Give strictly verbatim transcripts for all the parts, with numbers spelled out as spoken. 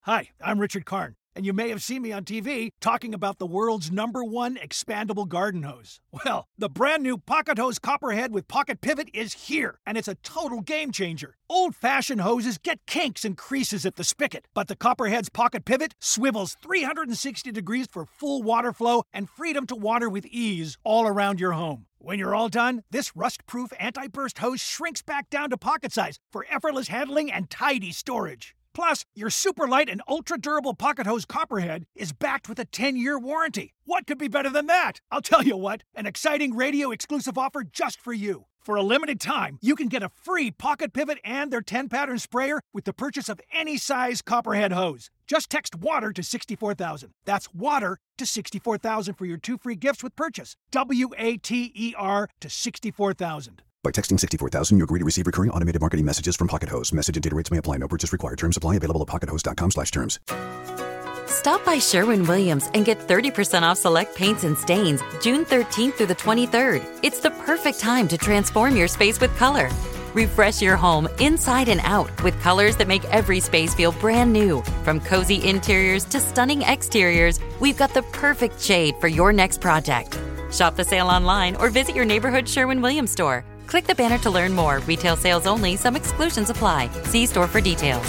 Hi, I'm Richard Karn, and you may have seen me on T V talking about the world's number one expandable garden hose. Well, the brand new Pocket Hose Copperhead with Pocket Pivot is here, and it's a total game changer. Old-fashioned hoses get kinks and creases at the spigot, but the Copperhead's Pocket Pivot swivels three hundred sixty degrees for full water flow and freedom to water with ease all around your home. When you're all done, this rust-proof anti-burst hose shrinks back down to pocket size for effortless handling and tidy storage. Plus, your super light and ultra-durable Pocket Hose Copperhead is backed with a ten-year warranty. What could be better than that? I'll tell you what, an exciting radio-exclusive offer just for you. For a limited time, you can get a free Pocket Pivot and their ten-pattern sprayer with the purchase of any size Copperhead hose. Just text WATER to sixty-four thousand. That's WATER to sixty-four thousand for your two free gifts with purchase. W A T E R to sixty-four thousand. By texting sixty-four thousand, you agree to receive recurring automated marketing messages from Pocket Hose. Message and data rates may apply. No purchase required. Terms apply. Available at pockethose.com slash terms. Stop by Sherwin-Williams and get thirty percent off select paints and stains June thirteenth through the twenty-third. It's the perfect time to transform your space with color. Refresh your home inside and out with colors that make every space feel brand new. From cozy interiors to stunning exteriors, we've got the perfect shade for your next project. Shop the sale online or visit your neighborhood Sherwin-Williams store. Click the banner to learn more. Retail sales only. Some exclusions apply. See store for details.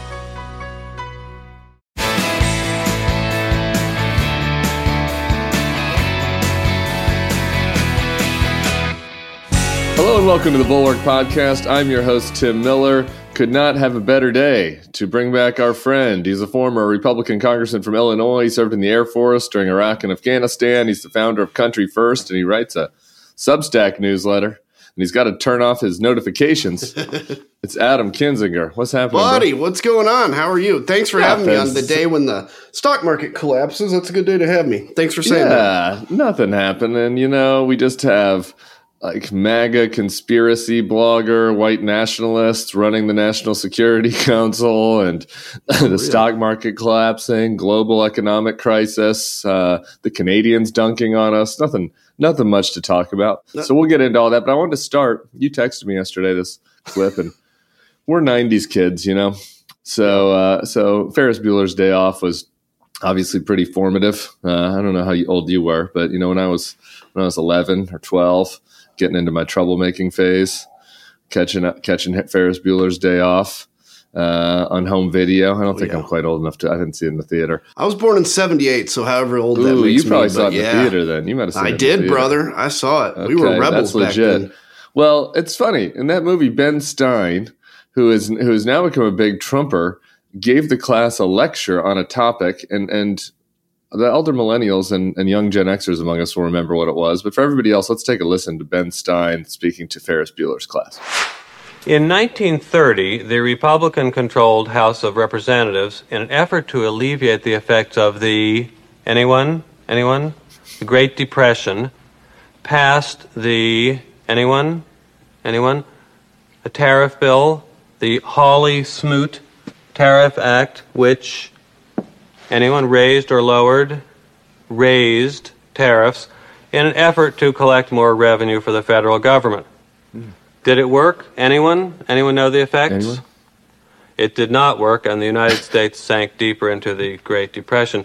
Hello and welcome to the Bulwark Podcast. I'm your host, Tim Miller. Could not have a better day to bring back our friend. He's a former Republican congressman from Illinois. He served in the Air Force during Iraq and Afghanistan. He's the founder of Country First, and he writes a Substack newsletter. And he's got to turn off his notifications. It's Adam Kinzinger. What's happening, buddy? Bro? What's going on? How are you? Thanks for yeah, having thanks. me on the day when the stock market collapses. That's a good day to have me. Thanks for saying yeah, that. Yeah, nothing happened. And, you know, we just have like MAGA conspiracy blogger, white nationalists running the National Security Council, and the really? stock market collapsing, global economic crisis, uh, the Canadians dunking on us. Nothing Nothing much to talk about. No. So we'll get into all that. But I wanted to start. You texted me yesterday this clip, and we're nineties kids, you know. So uh, so Ferris Bueller's Day Off was obviously pretty formative. Uh, I don't know how old you were, but you know when I was when I was eleven or twelve, getting into my troublemaking phase, catching up, catching Ferris Bueller's Day Off. Uh, on home video. I don't oh, think yeah. I'm quite old enough to. I didn't see it in the theater. I was born in seventy-eight, so however old Ooh, that makes you probably me, saw it in yeah. the theater then. You might have seen I it in did, the brother. I saw it. Okay, we were rebels that's legit. back then. Well, it's funny. In that movie, Ben Stein, who is who has now become a big Trumper, gave the class a lecture on a topic, and and the elder millennials and, and young Gen Xers among us will remember what it was. But for everybody else, let's take a listen to Ben Stein speaking to Ferris Bueller's class. In nineteen thirty, the Republican-controlled House of Representatives, in an effort to alleviate the effects of the, anyone, anyone, the Great Depression, passed the, anyone, anyone, a tariff bill, the Hawley-Smoot Tariff Act, which, anyone, raised or lowered, raised tariffs in an effort to collect more revenue for the federal government. Mm. Did it work? Anyone? Anyone know the effects? Anyone? It did not work, and the United States sank deeper into the Great Depression.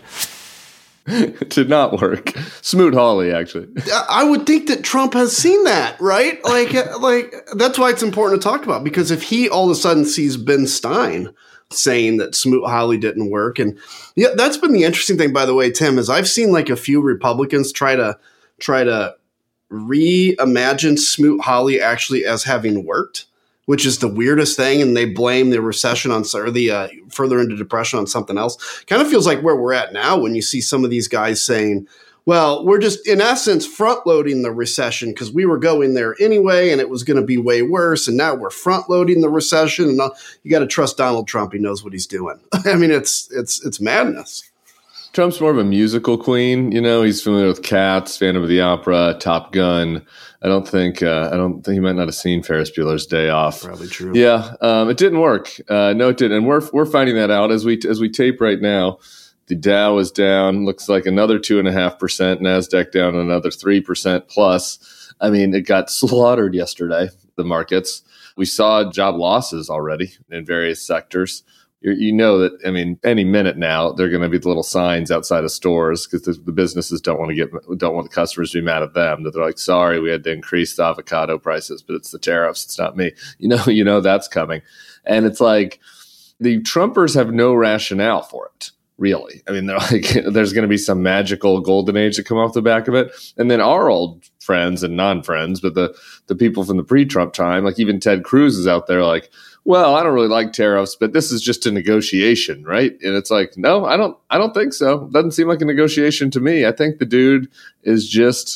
It did not work. Smoot Hawley, actually. I would think that Trump has seen that, right? Like, like that's why it's important to talk about, because if he all of a sudden sees Ben Stein saying that Smoot Hawley didn't work, and yeah, that's been the interesting thing, by the way, Tim, is I've seen like a few Republicans try to try to reimagine Smoot Hawley actually as having worked, which is the weirdest thing. And they blame the recession on, or the uh, further into depression on something else. Kind of feels like where we're at now when you see some of these guys saying, well, we're just in essence front loading the recession because we were going there anyway and it was going to be way worse. And now we're front loading the recession. And all, you got to trust Donald Trump. He knows what he's doing. I mean, it's, it's, it's madness. Trump's more of a musical queen, you know. He's familiar with Cats, Phantom of the Opera, Top Gun. I don't think uh, I don't think he might not have seen Ferris Bueller's Day Off. Probably true. Yeah, um, it didn't work. Uh, no, it didn't, and we're we're finding that out as we as we tape right now. The Dow is down, looks like another two and a half percent. Nasdaq down another three percent plus. I mean, it got slaughtered yesterday. The markets. We saw job losses already in various sectors. you're, you know that, I mean, any minute now, there are going to be the little signs outside of stores because the, the businesses don't want to get, don't want the customers to be mad at them. That they're like, sorry, we had to increase the avocado prices, but it's the tariffs. It's not me. You know, you know, that's coming. And it's like the Trumpers have no rationale for it. Really. I mean, they're like, there's going to be some magical golden age that come off the back of it. And then our old friends and non-friends, but the, the people from the pre-Trump time, like even Ted Cruz is out there like, well, I don't really like tariffs, but this is just a negotiation, right? And it's like, no, I don't, I don't think so. Doesn't seem like a negotiation to me. I think the dude is just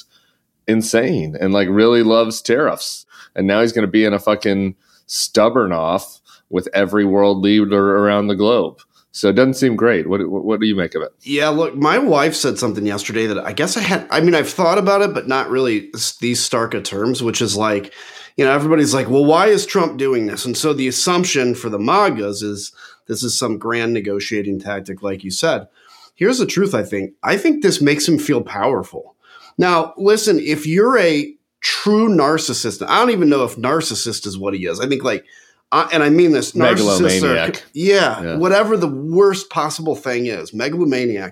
insane and like really loves tariffs. And now he's going to be in a fucking stubborn off with every world leader around the globe. So it doesn't seem great. What, what what do you make of it? Yeah, look, my wife said something yesterday that I guess I had, I mean, I've thought about it, but not really these stark of terms, which is like, you know, everybody's like, well, why is Trump doing this? And so the assumption for the MAGAs is this is some grand negotiating tactic, like you said. Here's the truth, I think. I think this makes him feel powerful. Now, listen, if you're a true narcissist, I don't even know if narcissist is what he is. I think like, Uh, and I mean this, megalomaniac. Are, yeah, yeah, whatever the worst possible thing is, megalomaniac.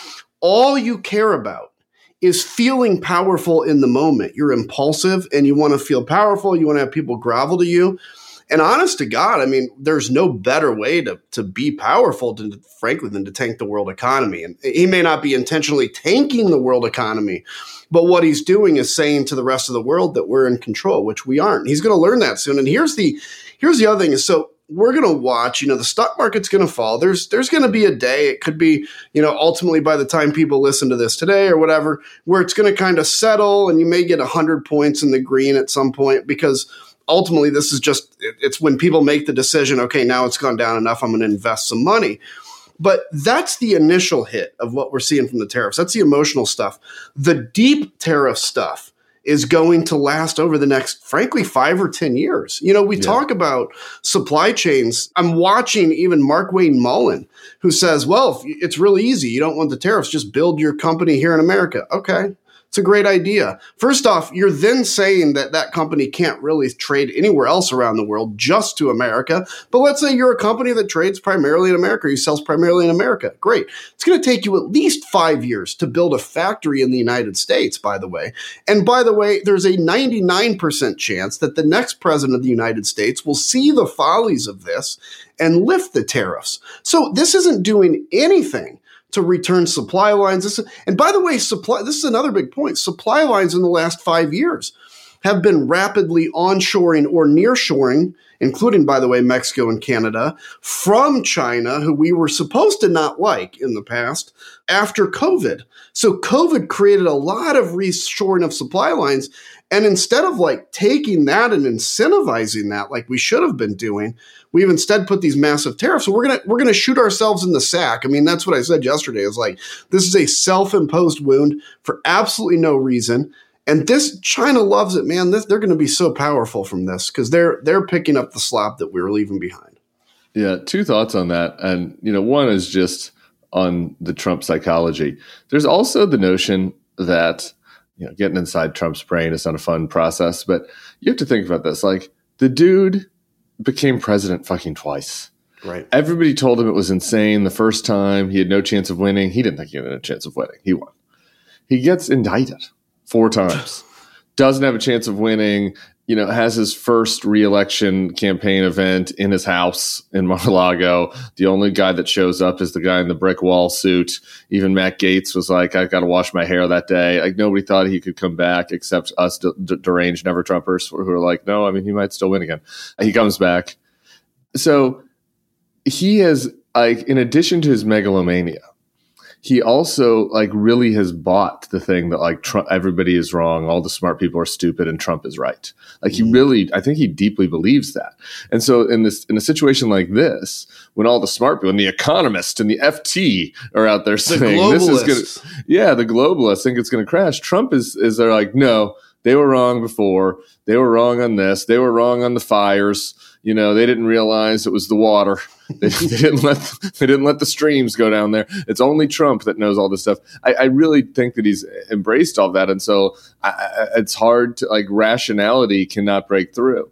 All you care about is feeling powerful in the moment. You're impulsive and you want to feel powerful. You want to have people grovel to you. And honest to God, I mean, there's no better way to, to be powerful, to, frankly, than to tank the world economy. And he may not be intentionally tanking the world economy, but what he's doing is saying to the rest of the world that we're in control, which we aren't. He's going to learn that soon. And here's the here's the other thing is, so we're going to watch, you know, the stock market's going to fall. There's there's going to be a day, it could be, you know, ultimately by the time people listen to this today or whatever, where it's going to kind of settle and you may get one hundred points in the green at some point because ultimately this is just, it's when people make the decision, okay, now it's gone down enough, I'm going to invest some money. But that's the initial hit of what we're seeing from the tariffs. That's the emotional stuff. The deep tariff stuff is going to last over the next, frankly, five or ten years. You know, we yeah. talk about supply chains. I'm watching even Mark Wayne Mullen, who says, well, it's really easy. You don't want the tariffs. Just build your company here in America. Okay. It's a great idea. First off, you're then saying that that company can't really trade anywhere else around the world, just to America. But let's say you're a company that trades primarily in America, you sells primarily in America. Great. It's going to take you at least five years to build a factory in the United States, by the way. And by the way, there's a ninety-nine percent chance that the next president of the United States will see the follies of this and lift the tariffs. So this isn't doing anything to return supply lines. This, and by the way, supply, this is another big point. Supply lines in the last five years have been rapidly onshoring or nearshoring, including, by the way, Mexico and Canada, from China, who we were supposed to not like in the past, after COVID. So COVID created a lot of reshoring of supply lines. And instead of like taking that and incentivizing that like we should have been doing, we've instead put these massive tariffs. So we're gonna we're gonna shoot ourselves in the sack. I mean, that's what I said yesterday. Is like this is a self-imposed wound for absolutely no reason. And this China loves it, man. This, they're going to be so powerful from this because they're they're picking up the slop that we were leaving behind. Yeah, two thoughts on that, and you know, one is just on the Trump psychology. There's also the notion that, you know, getting inside Trump's brain is not a fun process, but you have to think about this. Like, the dude became president fucking twice. Right. Everybody told him it was insane the first time. He had no chance of winning. He didn't think he had a chance of winning. He won. He gets indicted four times. Doesn't have a chance of winning. You know, has his first re-election campaign event in his house in Mar-a-Lago. The only guy that shows up is the guy in the brick wall suit. Even Matt Gaetz was like, I got to wash my hair that day. Like, nobody thought he could come back except us d- d- deranged never-Trumpers who are like, no, I mean, he might still win again. He comes back. So he has, like, in addition to his megalomania, he also like really has bought the thing that like Trump, everybody is wrong, all the smart people are stupid, and Trump is right. Like he really, I think he deeply believes that. And so in this, in a situation like this, when all the smart people and the economists and the F T are out there saying this is going to, yeah, the globalists think it's going to crash. Trump is is they're like, no, they were wrong before. They were wrong on this. They were wrong on the fires. You know, they didn't realize it was the water. They, they didn't let they didn't let the streams go down there. It's only Trump that knows all this stuff. I, I really think that he's embraced all that, and so I, I, it's hard to like rationality cannot break through.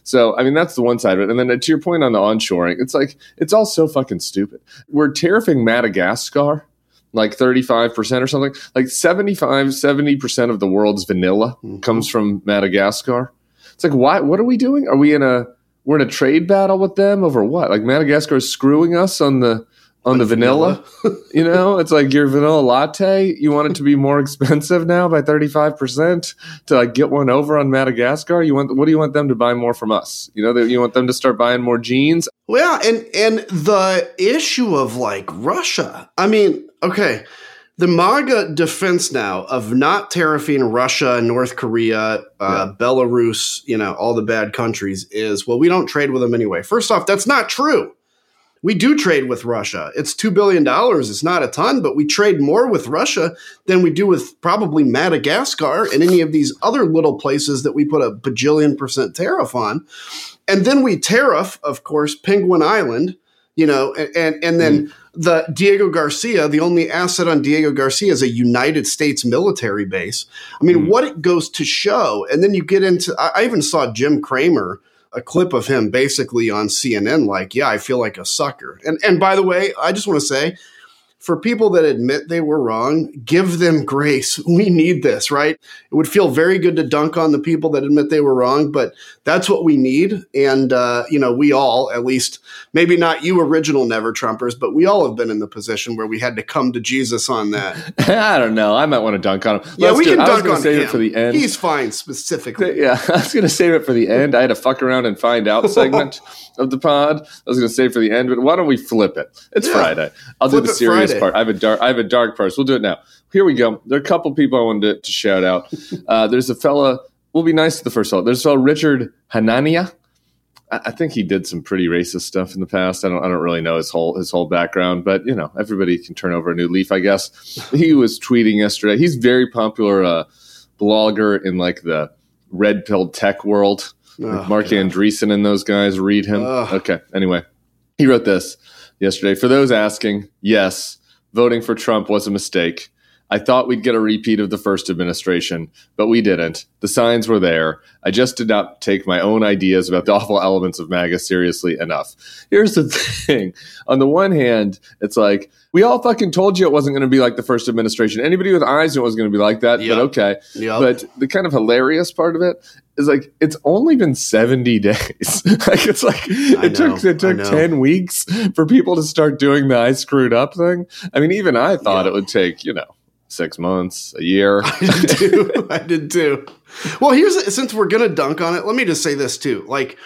So, I mean, that's the one side of it. And then to your point on the onshoring, it's like, it's all so fucking stupid. We're tariffing Madagascar like thirty-five percent or something. Like seventy-five, seventy percent of the world's vanilla mm-hmm. comes from Madagascar. It's like, why? What are we doing? Are we in a, we're in a trade battle with them over what? Like Madagascar is screwing us on the, on the vanilla, vanilla. You know, it's like your vanilla latte. You want it to be more expensive now by thirty-five percent to like get one over on Madagascar. You want, what do you want them to buy more from us? You know, that you want them to start buying more jeans. Well, and, and the issue of like Russia, I mean, okay, the MAGA defense now of not tariffing Russia, North Korea, uh, yeah. Belarus, you know, all the bad countries is, well, we don't trade with them anyway. First off, that's not true. We do trade with Russia. It's two billion dollars. It's not a ton, but we trade more with Russia than we do with probably Madagascar and any of these other little places that we put a bajillion percent tariff on. And then we tariff, of course, Penguin Island, you know, and, and, and then mm. the Diego Garcia, the only asset on Diego Garcia is a United States military base. I mean, mm. what it goes to show, and then you get into, I, I even saw Jim Cramer, a clip of him basically on C N N, like, yeah, I feel like a sucker. And and by the way, I just want to say, for people that admit they were wrong, give them grace. We need this, right? It would feel very good to dunk on the people that admit they were wrong, but that's what we need. And, uh, you know, we all, at least, maybe not you original Never Trumpers, but we all have been in the position where we had to come to Jesus on that. I don't know. I might want to dunk on him. Let's yeah, we do, can I dunk was on save him. It for the end. He's fine specifically. Yeah, I was going to save it for the end. I had a fuck around and find out segment of the pod. I was going to save it for the end, but why don't we flip it? It's yeah. Friday. I'll flip do the serious Friday. part. I have a dark. I have a dark part. We'll do it now. Here we go. There are a couple people I wanted to, to shout out. Uh, there's a fella. We'll be nice to the first fellow. There's a fellow, Richard Hanania. I, I think he did some pretty racist stuff in the past. I don't. I don't really know his whole his whole background, but you know, everybody can turn over a new leaf, I guess. He was tweeting yesterday. He's very popular uh, blogger in like the red pill tech world. Oh, Mark God. Andreessen and those guys read him. Oh. Okay. Anyway, he wrote this yesterday. For those asking, yes, voting for Trump was a mistake. I thought we'd get a repeat of the first administration, but we didn't. The signs were there. I just did not take my own ideas about the awful elements of MAGA seriously enough. Here's the thing. On the one hand, it's like, we all fucking told you it wasn't going to be like the first administration. Anybody with eyes knew it was going to be like that, yep. but okay. Yep. But the kind of hilarious part of it is like, it's only been seventy days. Like, it's like, it I took, know, it took ten weeks for people to start doing the I screwed up thing. I mean, even I thought yeah. it would take, you know, six months, a year. I did too. I did too. Well, here's, since we're going to dunk on it, let me just say this too. Like,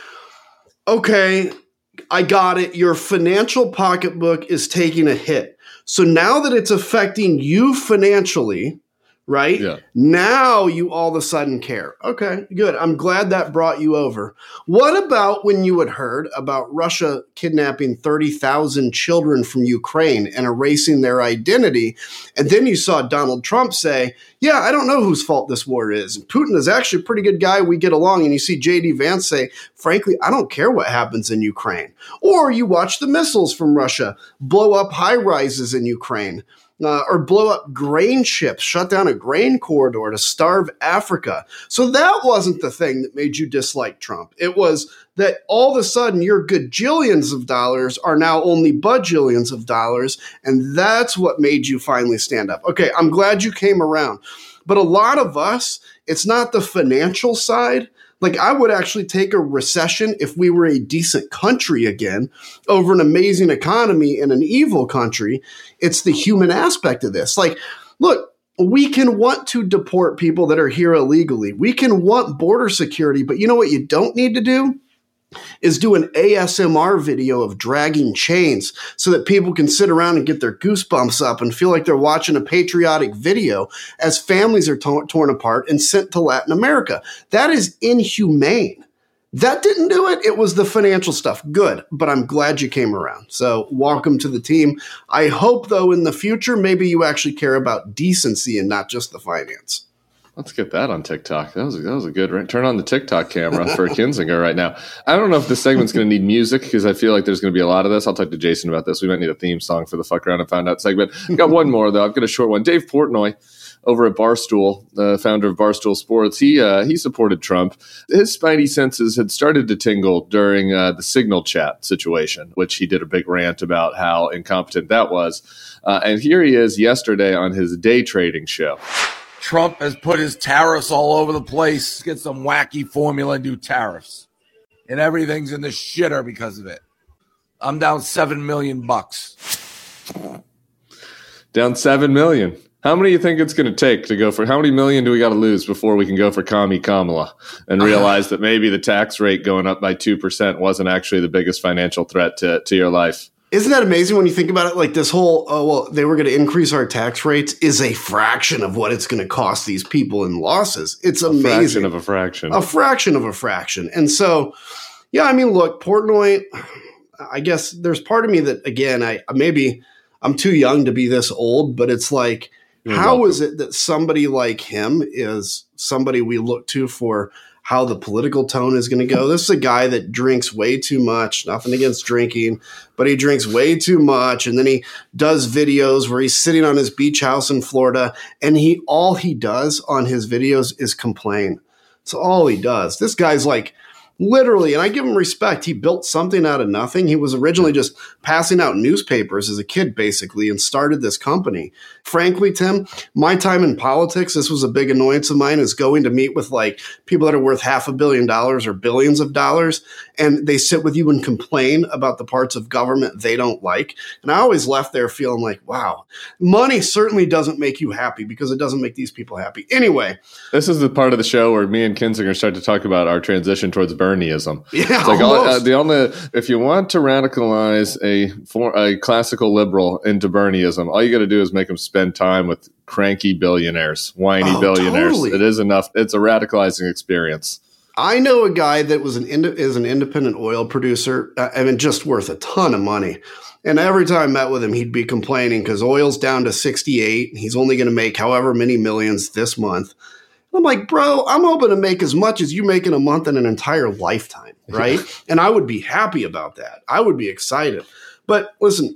okay, I got it. Your financial pocketbook is taking a hit. So now that it's affecting you financially, right? Yeah. Now you all of a sudden care. Okay, good. I'm glad that brought you over. What about when you had heard about Russia kidnapping thirty thousand children from Ukraine and erasing their identity? And then you saw Donald Trump say, yeah, I don't know whose fault this war is. Putin is actually a pretty good guy. We get along. And you see J D Vance say, frankly, I don't care what happens in Ukraine. Or you watch the missiles from Russia blow up high rises in Ukraine. Uh, or blow up grain ships, shut down a grain corridor to starve Africa. So that wasn't the thing that made you dislike Trump. It was that all of a sudden your gajillions of dollars are now only bajillions of dollars, and that's what made you finally stand up. Okay, I'm glad you came around. But a lot of us, it's not the financial side. Like, I would actually take a recession if we were a decent country again over an amazing economy in an evil country. It's the human aspect of this. Like, look, we can want to deport people that are here illegally. We can want border security, but you know what you don't need to do? Is do an A S M R video of dragging chains so that people can sit around and get their goosebumps up and feel like they're watching a patriotic video as families are to- torn apart and sent to Latin America. That is inhumane. That didn't do it. It was the financial stuff. Good, but I'm glad you came around. So welcome to the team. I hope, though, in the future, maybe you actually care about decency and not just the finance. Let's get that on TikTok. That was a, that was a good right. Turn on the TikTok camera for Kinzinger right now. I don't know if this segment's going to need music because I feel like there's going to be a lot of this. I'll talk to Jason about this. We might need a theme song for the Fuck Around and Find Out segment. I've got one more, though. I've got a short one. Dave Portnoy over at Barstool, the founder of Barstool Sports, he uh, he supported Trump. His spidey senses had started to tingle during uh, the Signal chat situation, which he did a big rant about how incompetent that was. Uh, and here he is yesterday on his day trading show. Trump has put his tariffs all over the place, get some wacky formula, new tariffs. And everything's in the shitter because of it. I'm down seven million bucks. Down seven million. How many do you think it's going to take to go for, how many million do we got to lose before we can go for Commie Kamala and realize that maybe the tax rate going up by two percent wasn't actually the biggest financial threat to, to your life? Isn't that amazing when you think about it? Like this whole, oh, well, they were going to increase our tax rates is a fraction of what it's going to cost these people in losses. It's amazing. A fraction of a fraction. A fraction of a fraction. And so, yeah, I mean, look, Portnoy, I guess there's part of me that, again, I maybe I'm too young to be this old, but it's like, You're how welcome. Is it that somebody like him is somebody we look to for how the political tone is going to go? This is a guy that drinks way too much, nothing against drinking, but he drinks way too much. And then he does videos where he's sitting on his beach house in Florida and he, all he does on his videos is complain. That's all he does. This guy's like, literally, and I give him respect, he built something out of nothing. He was originally just passing out newspapers as a kid, basically, and started this company. Frankly, Tim, my time in politics, this was a big annoyance of mine, is going to meet with like people that are worth half a billion dollars or billions of dollars, and they sit with you and complain about the parts of government they don't like. And I always left there feeling like, wow, money certainly doesn't make you happy because it doesn't make these people happy. Anyway. This is the part of the show where me and Kinzinger start to talk about our transition towards Bernieism. Yeah, it's like all, uh, the only if you want to radicalize a for, a classical liberal into Bernieism, all you got to do is make them spend time with cranky billionaires, whiny oh, billionaires. Totally. It is enough. It's a radicalizing experience. I know a guy that was an ind- is an independent oil producer. Uh, I mean, just worth a ton of money. And every time I met with him, he'd be complaining because oil's down to sixty-eight. He's only going to make however many millions this month. I'm like, bro, I'm hoping to make as much as you make in a month in an entire lifetime, right? And I would be happy about that. I would be excited. But listen,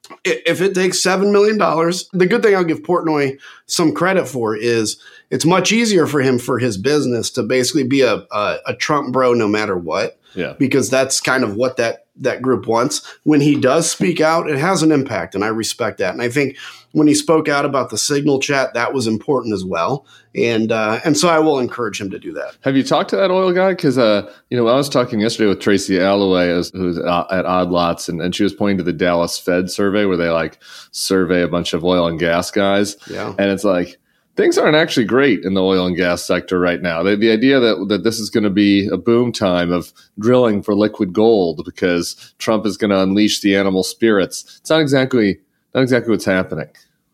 if it takes seven million dollars, the good thing I'll give Portnoy some credit for is it's much easier for him for his business to basically be a, a, a Trump bro no matter what. Yeah. Because that's kind of what that, that group wants. When he does speak out, it has an impact, and I respect that. And I think when he spoke out about the Signal chat, that was important as well. And uh, and so I will encourage him to do that. Have you talked to that oil guy? Because, uh, you know, I was talking yesterday with Tracy Alloway, who's at Odd Lots, and, and she was pointing to the Dallas Fed survey where they, like, survey a bunch of oil and gas guys. Yeah. And it's like, things aren't actually great in the oil and gas sector right now. The, the idea that, that this is going to be a boom time of drilling for liquid gold because Trump is going to unleash the animal spirits, it's not exactly not exactly what's happening.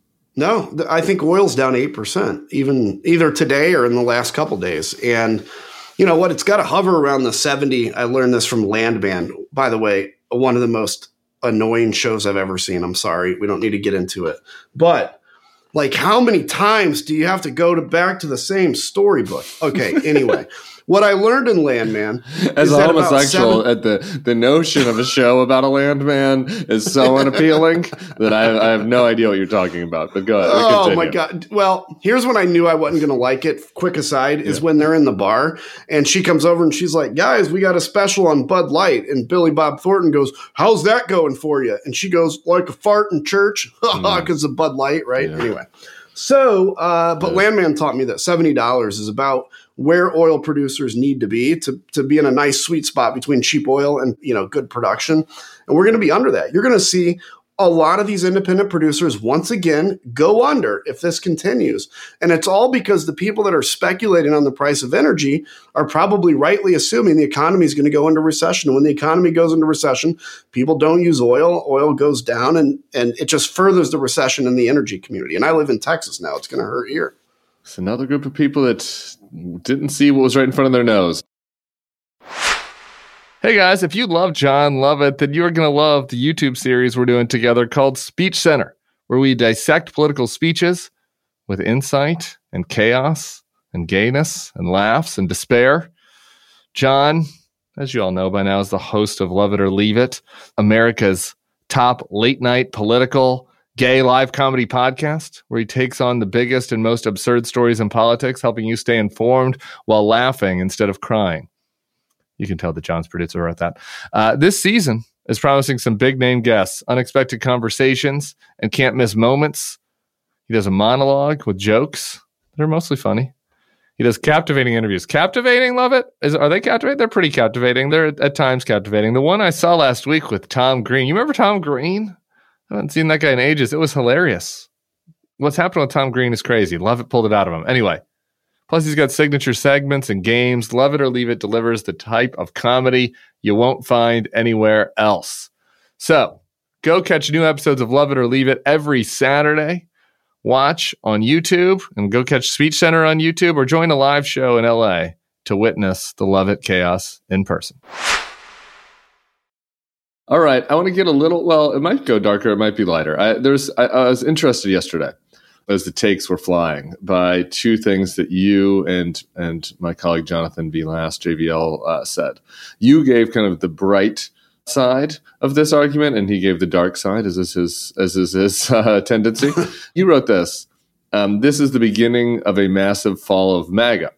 No, I think oil's down eight percent, even either today or in the last couple of days. And you know what? It's got to hover around the seventy. I learned this from Landman. By the way, one of the most annoying shows I've ever seen. I'm sorry. We don't need to get into it. But like, how many times do you have to go to back to the same storybook? Okay, anyway. What I learned in Landman as is a homosexual, seven- at the, the notion of a show about a landman is so unappealing that I, I have no idea what you're talking about. But go ahead. Oh continue. my God. Well, here's when I knew I wasn't going to like it. Quick aside is yeah. when they're in the bar and she comes over and she's like, guys, we got a special on Bud Light. And Billy Bob Thornton goes, how's that going for you? And she goes, like a fart in church because mm. of Bud Light, right? Yeah. Anyway. So, uh, but yeah. Landman taught me that seventy dollars is about where oil producers need to be to, to be in a nice sweet spot between cheap oil and, you know, good production. And we're going to be under that. You're going to see a lot of these independent producers once again go under if this continues. And it's all because the people that are speculating on the price of energy are probably rightly assuming the economy is going to go into recession. And when the economy goes into recession, people don't use oil, oil goes down, and, and it just furthers the recession in the energy community. And I live in Texas now. It's going to hurt here. It's another group of people that didn't see what was right in front of their nose. Hey guys, if you love John Lovett, then you're going to love the YouTube series we're doing together called Speech Center, where we dissect political speeches with insight and chaos and gayness and laughs and despair. John, as you all know by now, is the host of Love It or Leave It, America's top late-night political gay live comedy podcast, where he takes on the biggest and most absurd stories in politics, helping you stay informed while laughing instead of crying. You can tell that John's producer wrote that. Uh, this season is promising some big-name guests, unexpected conversations, and can't-miss moments. He does a monologue with jokes that are mostly funny. He does captivating interviews. Captivating, love it. Is, are they captivating? They're pretty captivating. They're at, at times captivating. The one I saw last week with Tom Green. You remember Tom Green? I haven't seen that guy in ages. It was hilarious. What's happened with Tom Green is crazy. Love It pulled it out of him. Anyway, plus he's got signature segments and games. Love It or Leave It delivers the type of comedy you won't find anywhere else. So go catch new episodes of Love It or Leave It every Saturday. Watch on YouTube and go catch Speech Center on YouTube, or join a live show in L A to witness the Love It chaos in person. All right, I want to get a little, well, it might go darker, it might be lighter. I, there's, I, I was interested yesterday, as the takes were flying, by two things that you and and my colleague Jonathan B. Last, J V L, uh, said. You gave kind of the bright side of this argument, and he gave the dark side, as is his, as is his uh, tendency. You wrote this. Um, this is the beginning of a massive fall of MAGA.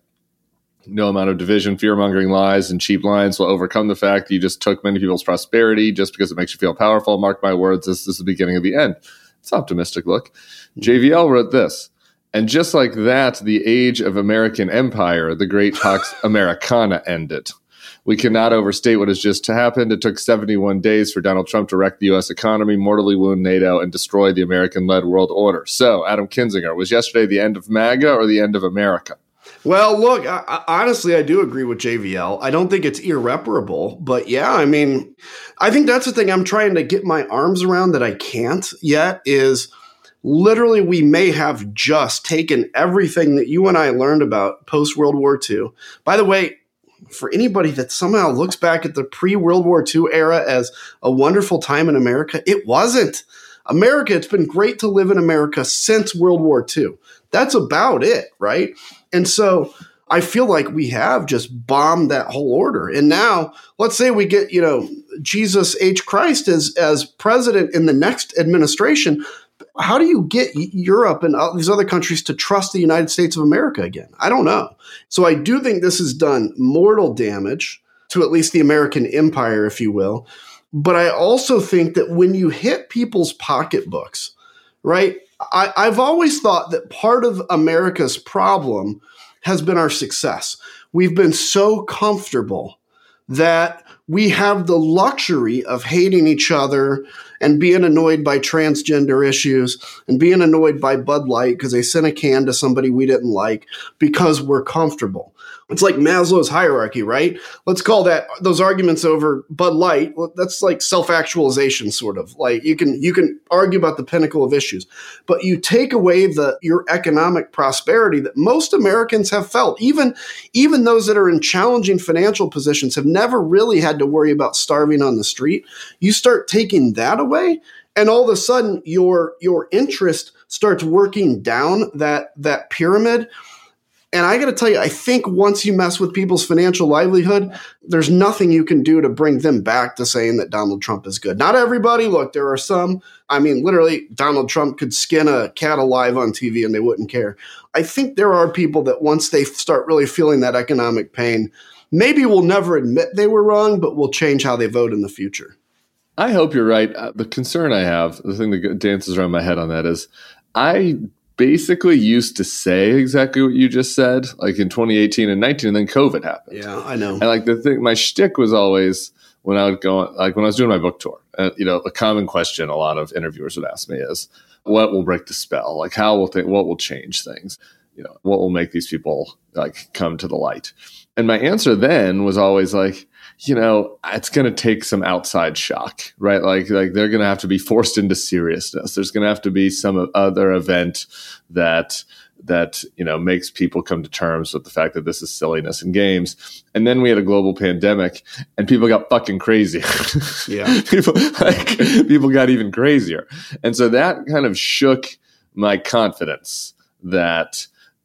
No amount of division, fear-mongering lies, and cheap lines will overcome the fact that you just took many people's prosperity just because it makes you feel powerful. Mark my words, this, this is the beginning of the end. It's an optimistic look. J V L wrote this. And just like that, the age of American empire, the great Pax Americana, ended. We cannot overstate what has just happened. It took seventy-one days for Donald Trump to wreck the U S economy, mortally wound NATO, and destroy the American-led world order. So, Adam Kinzinger, was yesterday the end of MAGA or the end of America? Well, look, I, I, honestly, I do agree with J V L. I don't think it's irreparable, but yeah, I mean, I think that's the thing I'm trying to get my arms around that I can't yet is literally we may have just taken everything that you and I learned about post-World War Two. By the way, for anybody that somehow looks back at the pre-World War Two era as a wonderful time in America, it wasn't. America, it's been great to live in America since World War Two. That's about it, right? And so I feel like we have just bombed that whole order. And now let's say we get, you know, Jesus H. Christ as, as president in the next administration. How do you get Europe and these other countries to trust the United States of America again? I don't know. So I do think this has done mortal damage to at least the American empire, if you will. But I also think that when you hit people's pocketbooks, right, I, I've always thought that part of America's problem has been our success. We've been so comfortable that we have the luxury of hating each other and being annoyed by transgender issues and being annoyed by Bud Light because they sent a can to somebody we didn't like because we're comfortable. It's like Maslow's hierarchy, right? Let's call that those arguments over Bud Light. That's like self-actualization, sort of. Like you can you can argue about the pinnacle of issues, but you take away the your economic prosperity that most Americans have felt. Even even those that are in challenging financial positions have never really had to worry about starving on the street. You start taking that away, and all of a sudden your your interest starts working down that that pyramid. And I got to tell you, I think once you mess with people's financial livelihood, there's nothing you can do to bring them back to saying that Donald Trump is good. Not everybody. Look, there are some. I mean, literally, Donald Trump could skin a cat alive on T V and they wouldn't care. I think there are people that once they start really feeling that economic pain, maybe will never admit they were wrong, but will change how they vote in the future. I hope you're right. Uh, the concern I have, the thing that dances around my head on that is I basically used to say exactly what you just said, like in twenty eighteen and nineteen, and then COVID happened. Yeah, I know. And like the thing, my shtick was always when I would go, like when I was doing my book tour, uh, you know, a common question a lot of interviewers would ask me is, what will break the spell? Like how will th- what will change things? You know, what will make these people like come to the light? And my answer then was always like, you know, it's going to take some outside shock, right? Like, like they're going to have to be forced into seriousness. There's going to have to be some other event that, that, you know, makes people come to terms with the fact that this is silliness and games. And then we had a global pandemic and people got fucking crazy. Yeah. people, like, people got even crazier. And so that kind of shook my confidence that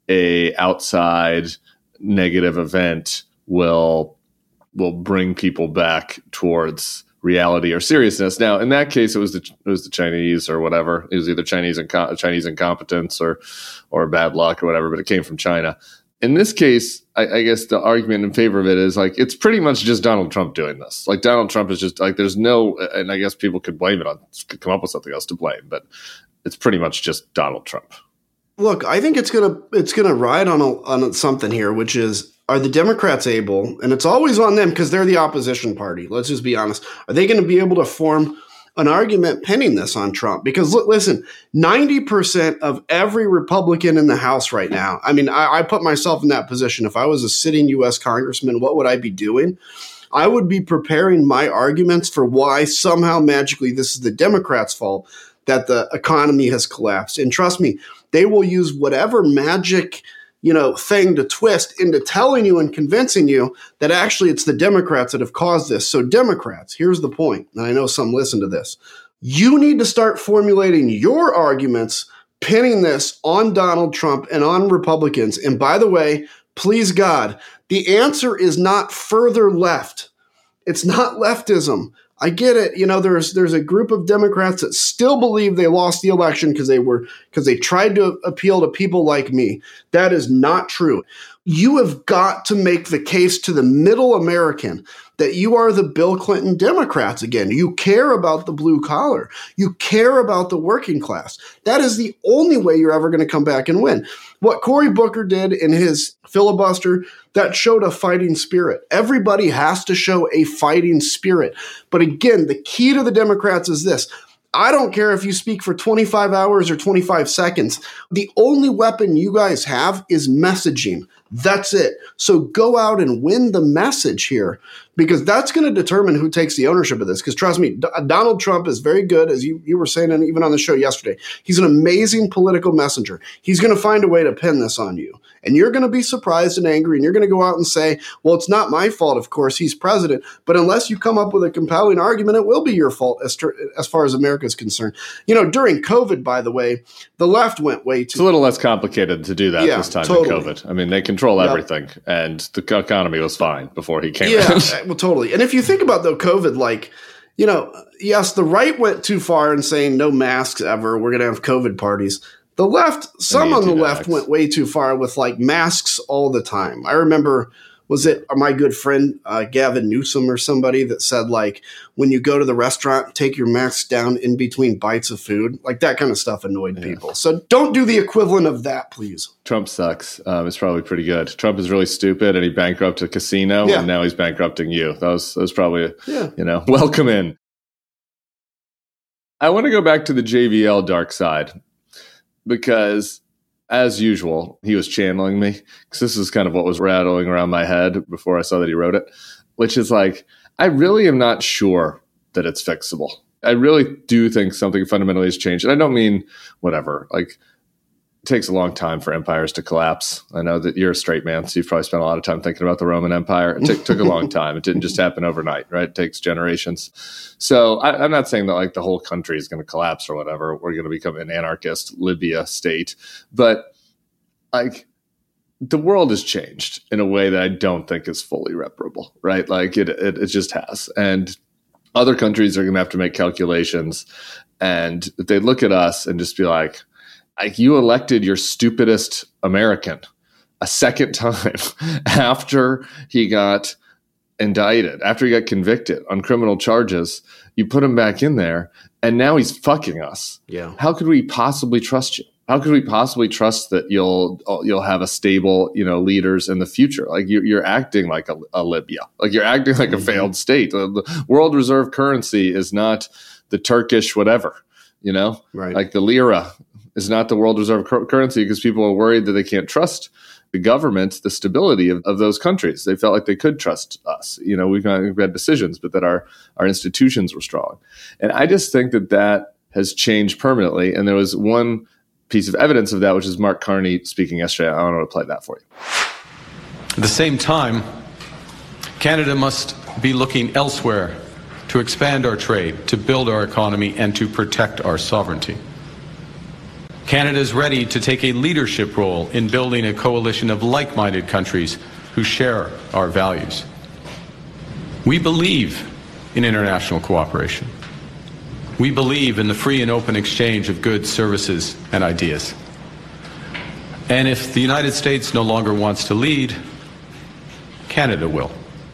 a outside negative event will will bring people back towards reality or seriousness. Now, in that case, it was the it was the Chinese or whatever. It was either Chinese inco- Chinese incompetence or or bad luck or whatever. But it came from China. In this case, I, I guess the argument in favor of it is like it's pretty much just Donald Trump doing this. Like Donald Trump is just like there's no, and I guess people could blame it on could come up with something else to blame, but it's pretty much just Donald Trump. Look, I think it's gonna it's gonna ride on a, on something here, which is, are the Democrats able, and it's always on them because they're the opposition party. Let's just be honest. Are they going to be able to form an argument pinning this on Trump? Because look, listen, ninety percent of every Republican in the House right now, I mean, I, I put myself in that position. If I was a sitting U S congressman, what would I be doing? I would be preparing my arguments for why somehow magically this is the Democrats' fault that the economy has collapsed. And trust me, they will use whatever magic, you know, thing to twist into telling you and convincing you that actually it's the Democrats that have caused this. So Democrats, here's the point, and I know some listen to this. You need to start formulating your arguments, pinning this on Donald Trump and on Republicans. And by the way, please God, the answer is not further left. It's not leftism. I get it. You know, there's there's a group of Democrats that still believe they lost the election because they were because they tried to appeal to people like me. That is not true. You have got to make the case to the middle American that you are the Bill Clinton Democrats again. You care about the blue collar. You care about the working class. That is the only way you're ever going to come back and win. What Cory Booker did in his filibuster, that showed a fighting spirit. Everybody has to show a fighting spirit. But again, the key to the Democrats is this. I don't care if you speak for twenty-five hours or twenty-five seconds. The only weapon you guys have is messaging. That's it. So go out and win the message here, because that's going to determine who takes the ownership of this. Because trust me, D- Donald Trump is very good, as you, you were saying, and even on the show yesterday. He's an amazing political messenger. He's going to find a way to pin this on you. And you're going to be surprised and angry, and you're going to go out and say, well, it's not my fault, of course, he's president. But unless you come up with a compelling argument, it will be your fault as, ter- as far as America is concerned. You know, during COVID, by the way, the left went way too... It's a little less complicated to do that yeah, this time totally. than COVID. I mean, they control yep. everything, and the economy was fine before he came yeah, in. Well, totally. And if you think about, though, COVID, like, you know, yes, the right went too far in saying no masks ever, we're going to have COVID parties. The left, some on the left went way too far with like masks all the time. I remember, was it my good friend uh, Gavin Newsom or somebody that said like, when you go to the restaurant, take your mask down in between bites of food. Like that kind of stuff annoyed yeah. people. So don't do the equivalent of that, please. Trump sucks. Um, it's probably pretty good. Trump is really stupid, and he bankrupted a casino, yeah. and now he's bankrupting you. That was, that was probably, a, yeah. you know, welcome in. I want to go back to the J V L dark side. Because, as usual, he was channeling me. Because this is kind of what was rattling around my head before I saw that he wrote it. Which is like, I really am not sure that it's fixable. I really do think something fundamentally has changed. And I don't mean whatever. Like, it takes a long time for empires to collapse. I know that you're a straight man, so you've probably spent a lot of time thinking about the Roman Empire. It t- took a long time. It didn't just happen overnight, right? It takes generations. So I, I'm not saying that like the whole country is going to collapse or whatever. We're going to become an anarchist Libya state. But like the world has changed in a way that I don't think is fully reparable, right? Like it, it, it just has. And other countries are going to have to make calculations. And if they look at us and just be like, Like you elected your stupidest American a second time after he got indicted, after he got convicted on criminal charges. You put him back in there, and now he's fucking us. Yeah. How could we possibly trust you? How could we possibly trust that you'll you'll have a stable, you know, leaders in the future? Like you're, you're acting like a, a Libya, like you're acting like a failed state. The world reserve currency is not the Turkish whatever, you know, right? Like the lira is not the world reserve cur- currency because people are worried that they can't trust the government, the stability of, of those countries. They felt like they could trust us. You know, we've got, we've had decisions, but that our, our institutions were strong. And I just think that that has changed permanently. And there was one piece of evidence of that, which is Mark Carney speaking yesterday. I want to play that for you. At the same time, Canada must be looking elsewhere to expand our trade, to build our economy, and to protect our sovereignty. Canada is ready to take a leadership role in building a coalition of like-minded countries who share our values. We believe in international cooperation. We believe in the free and open exchange of goods, services, and ideas. And if the United States no longer wants to lead, Canada will.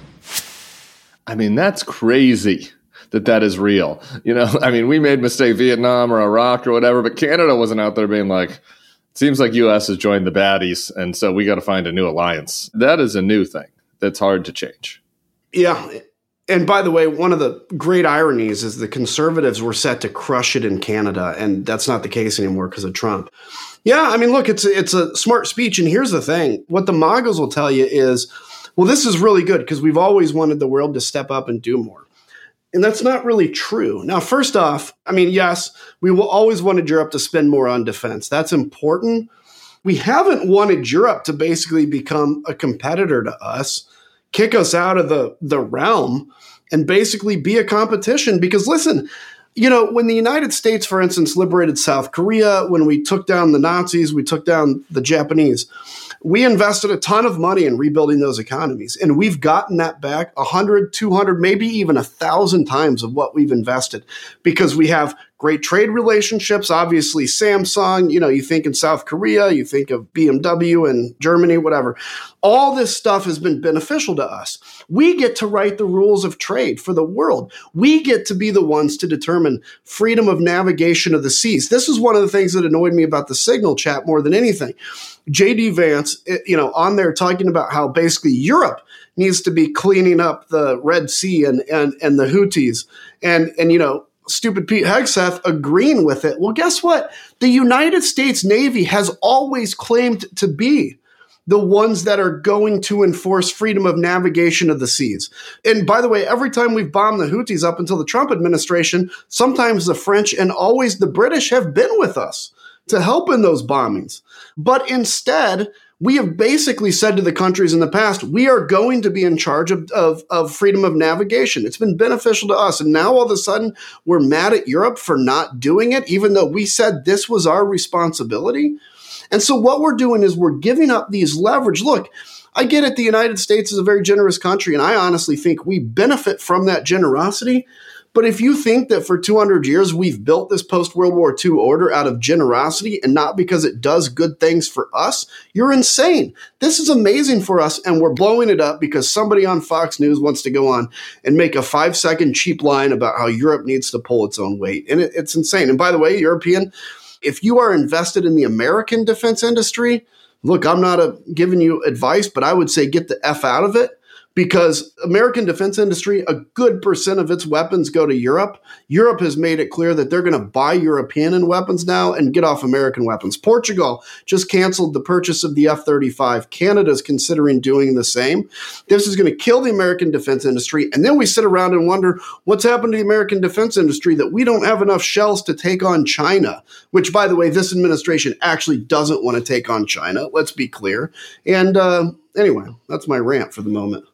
I mean, that's crazy that that is real. You know, I mean, we made mistake Vietnam or Iraq or whatever, but Canada wasn't out there being like, it seems like U S has joined the baddies, and so we got to find a new alliance. That is a new thing that's hard to change. Yeah. And by the way, one of the great ironies is the conservatives were set to crush it in Canada, and that's not the case anymore because of Trump. Yeah, I mean, look, it's a, it's a smart speech, and here's the thing. What the MAGAs will tell you is, well, this is really good because we've always wanted the world to step up and do more. And that's not really true. Now, first off, I mean, yes, we will always wanted Europe to spend more on defense. That's important. We haven't wanted Europe to basically become a competitor to us, kick us out of the, the realm, and basically be a competition. Because listen, you know, when the United States, for instance, liberated South Korea, when we took down the Nazis, we took down the Japanese, we invested a ton of money in rebuilding those economies. And we've gotten that back one hundred, two hundred, maybe even one thousand times of what we've invested because we have great trade relationships. Obviously, Samsung, you know, you think in South Korea, you think of B M W in Germany, whatever. All this stuff has been beneficial to us. We get to write the rules of trade for the world. We get to be the ones to determine freedom of navigation of the seas. This is one of the things that annoyed me about the Signal chat more than anything. J D Vance, you know, on there talking about how basically Europe needs to be cleaning up the Red Sea and and and the Houthis, and and you know, stupid Pete Hegseth agreeing with it. Well, guess what? The United States Navy has always claimed to be the ones that are going to enforce freedom of navigation of the seas. And by the way, every time we've bombed the Houthis up until the Trump administration, sometimes the French and always the British have been with us to help in those bombings. But instead, we have basically said to the countries in the past, we are going to be in charge of, of, of freedom of navigation. It's been beneficial to us. And now all of a sudden, we're mad at Europe for not doing it, even though we said this was our responsibility. And so what we're doing is we're giving up these leverage. Look, I get it. The United States is a very generous country, and I honestly think we benefit from that generosity. But if you think that for two hundred years we've built this post-World War Two order out of generosity and not because it does good things for us, you're insane. This is amazing for us, and we're blowing it up because somebody on Fox News wants to go on and make a five-second cheap line about how Europe needs to pull its own weight. And it, it's insane. And by the way, European, if you are invested in the American defense industry, look, I'm not a, giving you advice, but I would say get the F out of it. Because American defense industry, a good percent of its weapons go to Europe. Europe has made it clear that they're going to buy European weapons now and get off American weapons. Portugal just canceled the purchase of the F thirty-five. Canada is considering doing the same. This is going to kill the American defense industry. And then we sit around and wonder what's happened to the American defense industry that we don't have enough shells to take on China, which, by the way, this administration actually doesn't want to take on China. Let's be clear. And uh, anyway, that's my rant for the moment.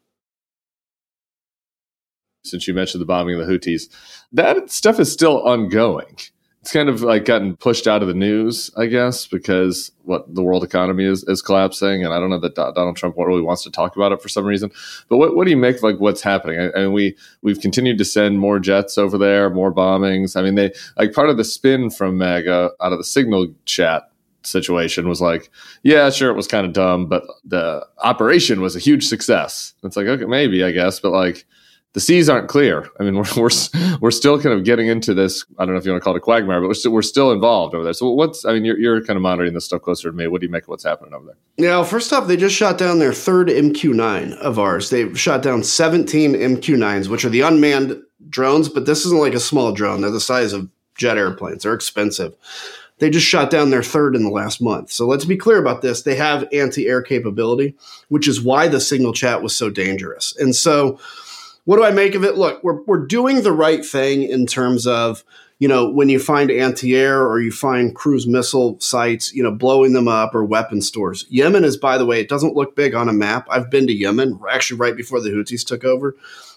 Since you mentioned the bombing of the Houthis, that stuff is still ongoing. It's kind of like gotten pushed out of the news, I guess, because what the world economy is, is collapsing. And I don't know that Donald Trump really wants to talk about it for some reason. But what, what do you make of like what's happening? I, I mean, we, we've continued to send more jets over there, more bombings. I mean, they like part of the spin from MAGA out of the Signal chat situation was like, yeah, sure, it was kind of dumb, but the operation was a huge success. It's like, okay, maybe, I guess, but like, the seas aren't clear. I mean, we're, we're we're still kind of getting into this. I don't know if you want to call it a quagmire, but we're still, we're still involved over there. So what's, I mean, you're, you're kind of monitoring this stuff closer to me. What do you make of what's happening over there? Yeah, well, first off, they just shot down their third M Q nine of ours. They've shot down seventeen M Q nines, which are the unmanned drones, but this isn't like a small drone. They're the size of jet airplanes. They're expensive. They just shot down their third in the last month. So let's be clear about this. They have anti-air capability, which is why the Signal chat was so dangerous. And so what do I make of it? Look, we're we're doing the right thing in terms of, you know, when you find anti-air or you find cruise missile sites, you know, blowing them up or weapon stores. Yemen is, by the way, it doesn't look big on a map. I've been to Yemen, actually right before the Houthis took over.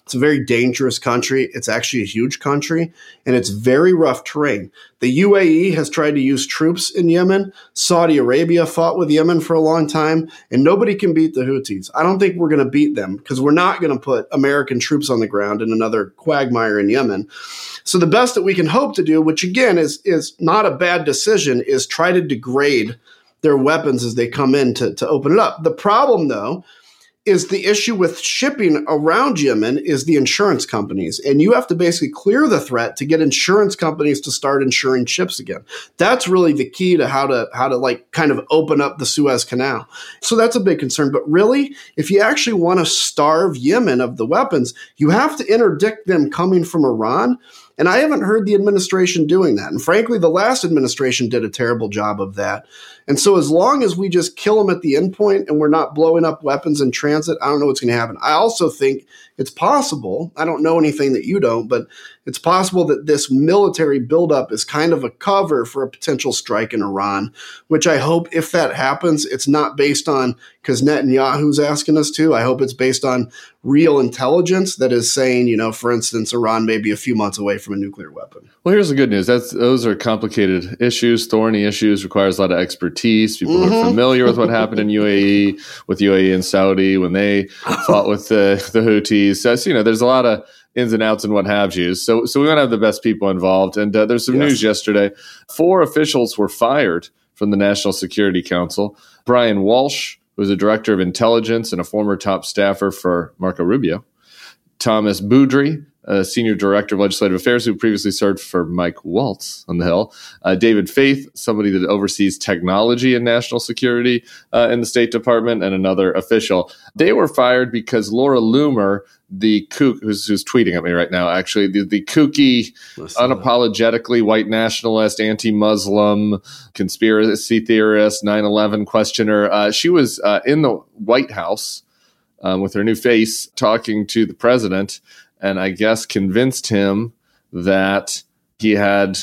It's a very dangerous country. It's actually a huge country, and it's very rough terrain. The U A E has tried to use troops in Yemen. Saudi Arabia fought with Yemen for a long time, and nobody can beat the Houthis. I don't think we're going to beat them because we're not going to put American troops on the ground in another quagmire in Yemen. So the best that we can hope to do, which again is, is not a bad decision, is try to degrade their weapons as they come in to, to open it up. The problem, though, is the issue with shipping around Yemen is the insurance companies. And you have to basically clear the threat to get insurance companies to start insuring ships again. That's really the key to how to, how to like kind of open up the Suez Canal. So that's a big concern. But really, if you actually want to starve Yemen of the weapons, you have to interdict them coming from Iran. And I haven't heard the administration doing that. And frankly, the last administration did a terrible job of that. And so as long as we just kill them at the end point and we're not blowing up weapons in transit, I don't know what's going to happen. I also think it's possible, I don't know anything that you don't, but it's possible that this military buildup is kind of a cover for a potential strike in Iran, which I hope if that happens, it's not based on because Netanyahu's asking us to. I hope it's based on real intelligence that is saying, you know, for instance, Iran may be a few months away from a nuclear weapon. Well, here's the good news. That's those are complicated issues, thorny issues, requires a lot of expertise. People mm-hmm. who are familiar with what happened in U A E, with U A E and Saudi when they fought with the, the Houthis. So, you know, there's a lot of ins and outs and what have you. So, so we want to have the best people involved. And uh, there's some yes. news yesterday. Four officials were fired from the National Security Council. Brian Walsh, who was a director of intelligence and a former top staffer for Marco Rubio. Thomas Boudry, a senior director of legislative affairs who previously served for Mike Waltz on the Hill. Uh, David Faith, somebody that oversees technology and national security uh, in the State Department, and another official. They were fired because Laura Loomer, the kook, who's, who's tweeting at me right now, actually, the, the kooky, unapologetically white nationalist, anti-Muslim, conspiracy theorist, nine eleven questioner, uh, she was uh, in the White House um, with her new face talking to the president, and I guess convinced him that he had,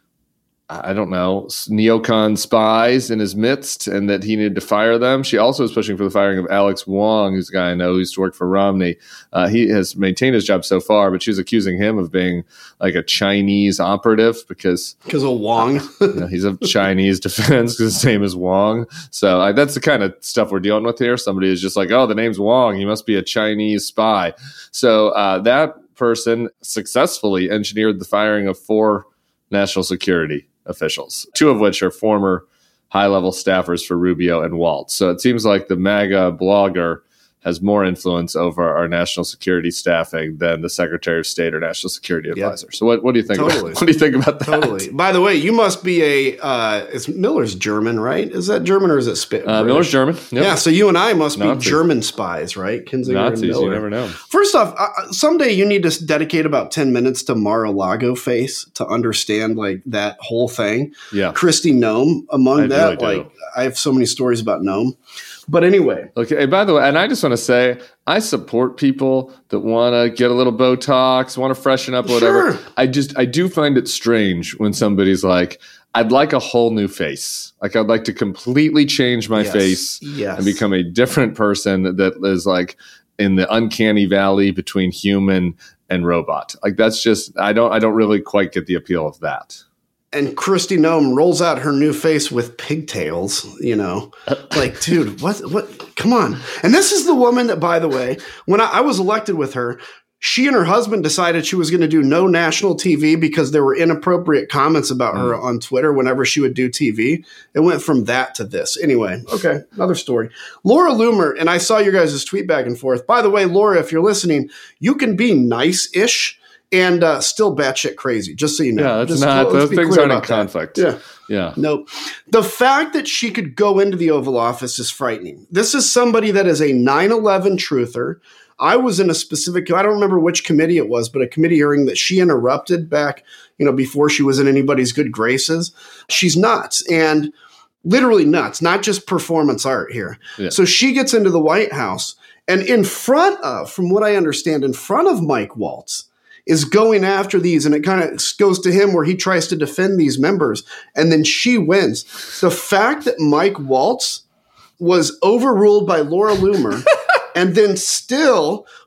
I don't know, neocon spies in his midst and that he needed to fire them. She also is pushing for the firing of Alex Wong, who's a guy I know who used to work for Romney. Uh, he has maintained his job so far, but she was accusing him of being like a Chinese operative because because of Wong. you know, he's of Chinese defense because his name is Wong. So uh, that's the kind of stuff we're dealing with here. Somebody is just like, oh, the name's Wong. He must be a Chinese spy. So uh, that person successfully engineered the firing of four national security officials, two of which are former high-level staffers for Rubio and Waltz. So it seems like the MAGA blogger has more influence over our national security staffing than the Secretary of State or National Security Advisor. Yep. So what, what do you think? Totally. About, what do you think about that? Totally. By the way, you must be a uh, it's Miller's German, right? Is that German or is it Spit? Uh, Miller's German. Yep. Yeah. So you and I must Nazis. be German spies, right? Kinzinger Nazis. and Miller. You never know. First off, uh, someday you need to dedicate about ten minutes to Mar-a-Lago face to understand like that whole thing. Yeah. Kristi Noem among I that. Really like I have so many stories about Noem. But anyway. Okay. By the way, and I just want to say, I support people that want to get a little Botox, want to freshen up, whatever. Sure. I just, I do find it strange when somebody's like, I'd like a whole new face. Like, I'd like to completely change my yes. face yes. and become a different person that is like in the uncanny valley between human and robot. Like, that's just, I don't, I don't really quite get the appeal of that. And Kristi Noem rolls out her new face with pigtails, you know, like, dude, what, what, come on. And this is the woman that, by the way, when I, I was elected with her, she and her husband decided she was going to do no national T V because there were inappropriate comments about mm. her on Twitter whenever she would do T V. It went from that to this. Anyway, okay, another story. Laura Loomer, and I saw your guys' tweet back and forth. By the way, Laura, if you're listening, you can be nice-ish and uh, still batshit crazy, just so you know. Yeah, that's just, not, those things aren't in that. conflict. Yeah. Yeah. Nope. The fact that she could go into the Oval Office is frightening. This is somebody that is a nine eleven truther. I was in a specific, I don't remember which committee it was, but a committee hearing that she interrupted back, you know, before she was in anybody's good graces. She's nuts. And literally nuts, not just performance art here. Yeah. So she gets into the White House, and in front of, from what I understand, in front of Mike Waltz, is going after these, and it kind of goes to him where he tries to defend these members, and then she wins. The fact that Mike Waltz was overruled by Laura Loomer and then still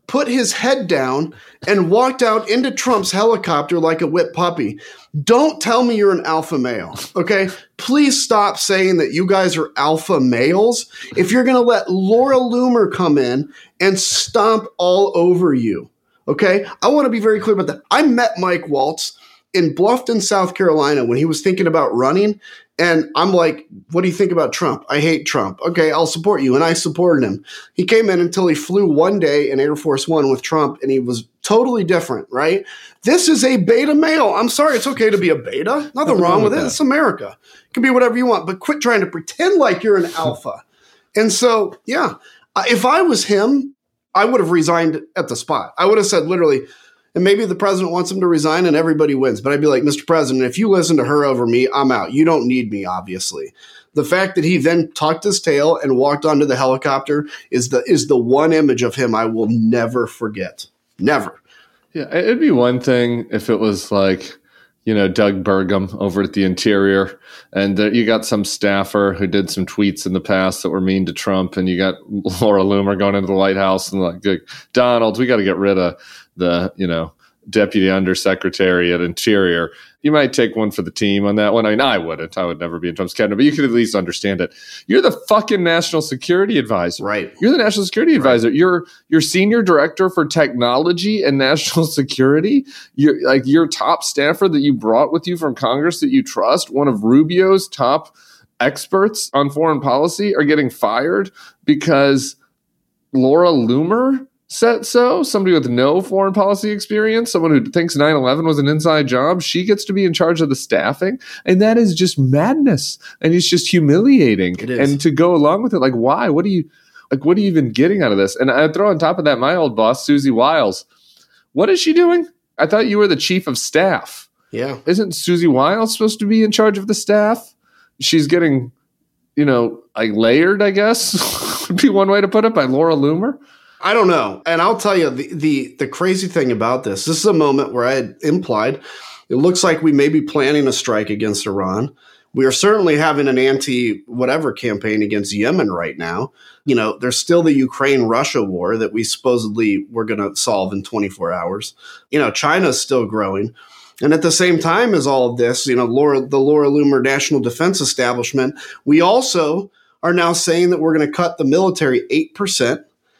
put his head down and walked out into Trump's helicopter like a whipped puppy. Don't tell me you're an alpha male, okay? Please stop saying that you guys are alpha males if you're going to let Laura Loomer come in and stomp all over you, okay? I want to be very clear about that. I met Mike Waltz in Bluffton, South Carolina when he was thinking about running. And I'm like, what do you think about Trump? I hate Trump. Okay, I'll support you. And I supported him. He came in until he flew one day in Air Force One with Trump, and he was totally different, right? This is a beta male. I'm sorry, it's okay to be a beta. Nothing wrong with it. It's America. It can be whatever you want, but quit trying to pretend like you're an alpha. And so, yeah, if I was him, I would have resigned at the spot. I would have said literally, and maybe the president wants him to resign and everybody wins. But I'd be like, Mister President, if you listen to her over me, I'm out. You don't need me, obviously. The fact that he then tucked his tail and walked onto the helicopter is the is the one image of him I will never forget. Never. Yeah, it'd be one thing if it was like, you know, Doug Burgum over at the Interior, and uh, you got some staffer who did some tweets in the past that were mean to Trump, and you got Laura Loomer going into the White House and like, Donald, we got to get rid of the, you know, deputy undersecretary at Interior. You might take one for the team on that one. I mean, I wouldn't. I would never be in Trump's cabinet, but you could at least understand it. You're the fucking national security advisor. Right. You're the national security advisor. Right. You're you're senior director for technology and national security. You're like your top staffer that you brought with you from Congress that you trust, one of Rubio's top experts on foreign policy, are getting fired because Laura Loomer said so, somebody with no foreign policy experience, someone who thinks nine eleven was an inside job, she gets to be in charge of the staffing. And that is just madness. And it's just humiliating. It is. And to go along with it, like, why? What are you, like, what are you even getting out of this? And I'd throw on top of that my old boss, Susie Wiles. What is she doing? I thought you were the chief of staff. Yeah. Isn't Susie Wiles supposed to be in charge of the staff? She's getting, you know, like layered, I guess, would be one way to put it, by Laura Loomer. I don't know. And I'll tell you, the, the the crazy thing about this, this is a moment where I had implied it looks like we may be planning a strike against Iran. We are certainly having an anti-whatever campaign against Yemen right now. You know, there's still the Ukraine-Russia war that we supposedly were going to solve in twenty-four hours. You know, China's still growing. And at the same time as all of this, you know, Laura, the Laura Loomer National Defense Establishment, we also are now saying that we're going to cut the military eight percent.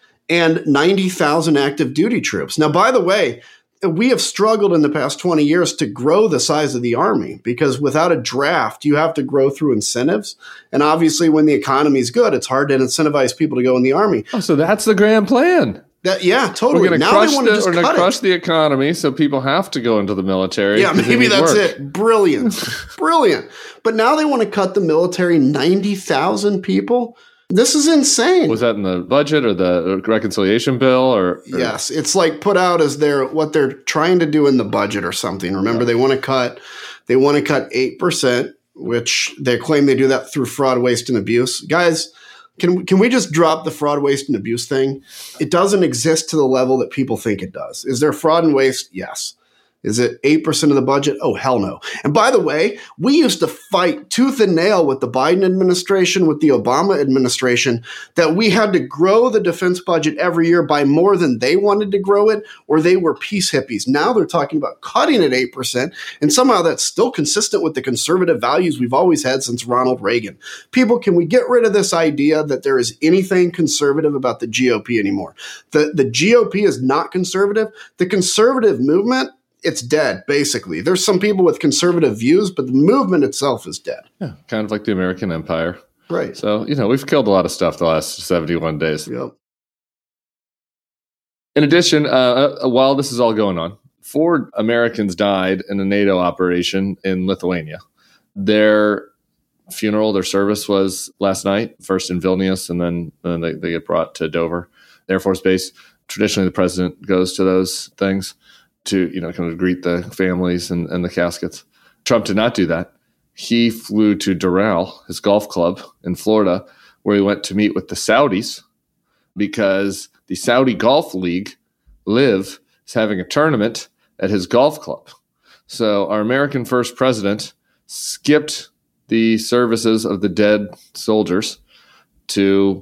And ninety thousand active duty troops. Now, by the way, we have struggled in the past twenty years to grow the size of the Army because without a draft, you have to grow through incentives. And obviously, when the economy is good, it's hard to incentivize people to go in the Army. Oh, so that's the grand plan. That, yeah, totally. We're going to now crush, they want the, to just we're gonna cut crush it. the economy so people have to go into the military. Yeah, maybe that's work. it. Brilliant. Brilliant. But now they want to cut the military ninety thousand people. This is insane. Was that in the budget or the reconciliation bill? Or, or yes, it's like put out as their what they're trying to do in the budget or something. Remember, yeah. they want to cut they want to cut eight percent, which they claim they do that through fraud, waste, and abuse. Guys, can can we just drop the fraud, waste, and abuse thing? It doesn't exist to the level that people think it does. Is there fraud and waste? Yes. Is it eight percent of the budget? Oh, hell no. And by the way, we used to fight tooth and nail with the Biden administration, with the Obama administration, that we had to grow the defense budget every year by more than they wanted to grow it, or they were peace hippies. Now they're talking about cutting it eight percent, and somehow that's still consistent with the conservative values we've always had since Ronald Reagan. People, can we get rid of this idea that there is anything conservative about the G O P anymore? The, the G O P is not conservative. The conservative movement, it's dead, basically. There's some people with conservative views, but the movement itself is dead. Yeah, kind of like the American empire. Right. So, you know, we've killed a lot of stuff the last seventy-one days. Yep. In addition, uh, while this is all going on, four Americans died in a NATO operation in Lithuania. Their funeral, their service was last night, first in Vilnius, and then, then they, they get brought to Dover Air Force Base. Traditionally, the president goes to those things to, you know, kind of greet the families and, and the caskets. Trump did not do that. He flew to Doral, his golf club in Florida, where he went to meet with the Saudis because the Saudi Golf League, LIV, is having a tournament at his golf club. So our American first president skipped the services of the dead soldiers to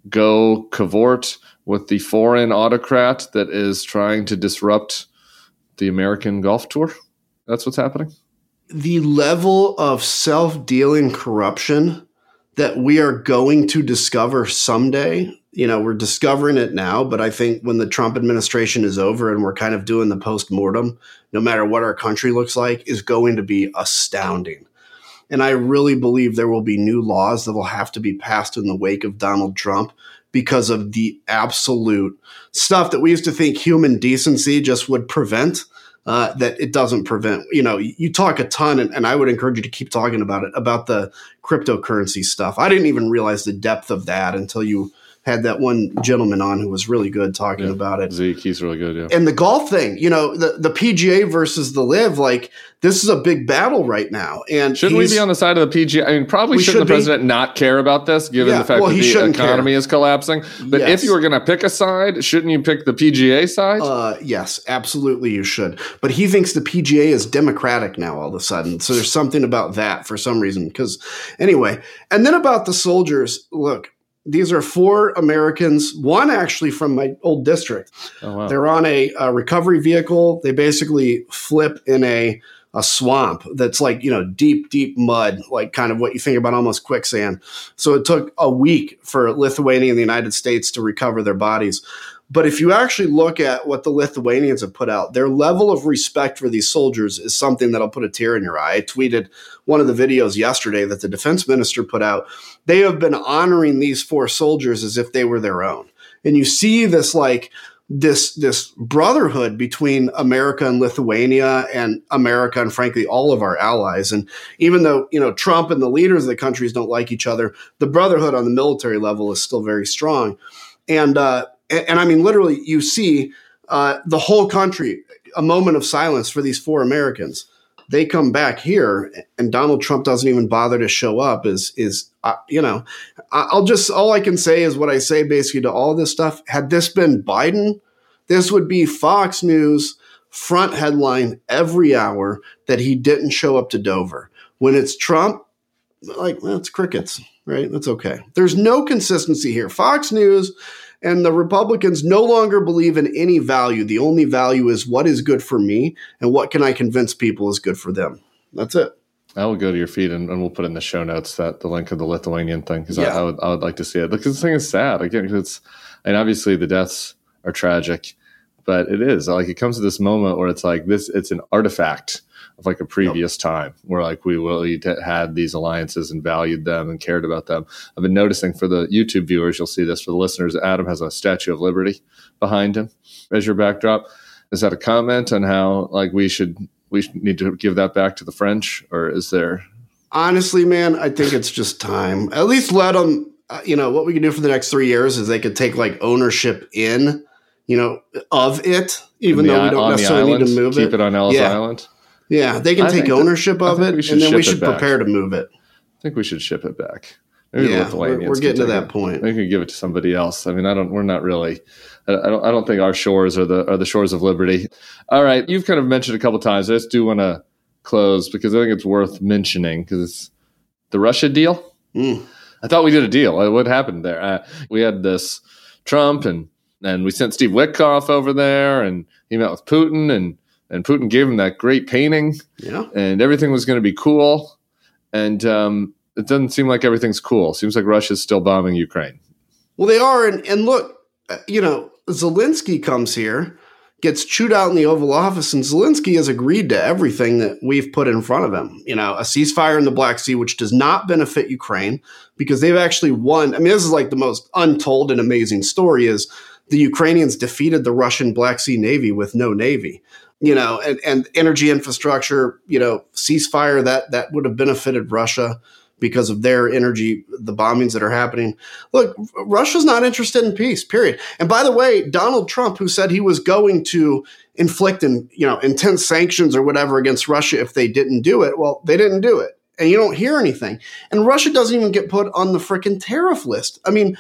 go cavort with the foreign autocrat that is trying to disrupt the American golf tour? That's what's happening? The level of self-dealing corruption that we are going to discover someday, you know, we're discovering it now, but I think when the Trump administration is over and we're kind of doing the post-mortem, no matter what our country looks like, is going to be astounding. And I really believe there will be new laws that will have to be passed in the wake of Donald Trump because of the absolute stuff that we used to think human decency just would prevent, uh, that it doesn't prevent. You know, you talk a ton, and, and I would encourage you to keep talking about it, about the cryptocurrency stuff. I didn't even realize the depth of that until you had that one gentleman on who was really good talking yeah. about it. Zeke, he's really good, yeah. And the golf thing, you know, the, the P G A versus the Live, like, this is a big battle right now. And shouldn't we be on the side of the P G A? I mean, probably shouldn't the president be. not care about this, given yeah, the fact well, that the economy care. is collapsing? But yes. if you were going to pick a side, shouldn't you pick the P G A side? Uh, yes, absolutely you should. But he thinks the P G A is democratic now all of a sudden. So there's something about that for some reason. Because anyway, and then about the soldiers, look, these are four Americans, one actually from my old district. Oh, wow. They're on a, a recovery vehicle. They basically flip in a, a swamp that's like, you know, deep, deep mud, like kind of what you think about almost quicksand. So it took a week for Lithuania and the United States to recover their bodies. But if you actually look at what the Lithuanians have put out, their level of respect for these soldiers is something that'll put a tear in your eye. I tweeted one of the videos yesterday that the defense minister put out. They have been honoring these four soldiers as if they were their own. And you see this like this this brotherhood between America and Lithuania and America and frankly all of our allies. And even though, you know, Trump and the leaders of the countries don't like each other, the brotherhood on the military level is still very strong. And uh And, and I mean, literally, you see uh, the whole country, a moment of silence for these four Americans. They come back here, and Donald Trump doesn't even bother to show up. Is is uh, you know, I'll just all I can say is what I say basically to all this stuff. Had this been Biden, this would be Fox News front headline every hour that he didn't show up to Dover. When it's Trump, like well, it's crickets, right? That's okay. There's no consistency here. Fox News. And the Republicans no longer believe in any value. The only value is what is good for me and what can I convince people is good for them. That's it. I will go to your feed and, and we'll put in the show notes that the link of the Lithuanian thing because yeah. I, I would I would like to see it. Because this thing is sad. Again, it's and obviously the deaths are tragic, but it is like it comes to this moment where it's like this. It's an artifact of like a previous yep. time where like we really had these alliances and valued them and cared about them. I've been noticing for the YouTube viewers, you'll see this for the listeners. Adam has a Statue of Liberty behind him as your backdrop. Is that a comment on how like we should we need to give that back to the French, or is there? Honestly, man, I think it's just time. At least let them. Uh, you know what we can do for the next three years is they could take like ownership in, you know, of it, even the, though we don't necessarily need to move keep it. Keep it on Ellis yeah. Island. Yeah, they can I take ownership that, of it, and then we should prepare to move it. I think we should ship it back. Maybe yeah, we're, we're getting to that it. point. We could give it to somebody else. I mean, I don't. We're not really. I don't. I don't think our shores are the are the shores of liberty. All right, you've kind of mentioned a couple times. I just do want to close because I think it's worth mentioning because it's the Russia deal. Mm. I thought we did a deal. What happened there? Uh, we had this Trump and and we sent Steve Witkoff over there, and he met with Putin and. And Putin gave him that great painting, yeah, and everything was going to be cool. And um, it doesn't seem like everything's cool. Seems like Russia's still bombing Ukraine. Well, they are. And, and look, you know, Zelensky comes here, gets chewed out in the Oval Office, and Zelensky has agreed to everything that we've put in front of him. You know, a ceasefire in the Black Sea, which does not benefit Ukraine because they've actually won. I mean, this is like the most untold and amazing story is the Ukrainians defeated the Russian Black Sea Navy with no navy. You know, and, and energy infrastructure, you know, ceasefire, that that would have benefited Russia because of their energy, the bombings that are happening. Look, Russia's not interested in peace, period. And by the way, Donald Trump, who said he was going to inflict, in, you know, intense sanctions or whatever against Russia if they didn't do it, well, they didn't do it. And you don't hear anything. And Russia doesn't even get put on the frickin' tariff list. I mean,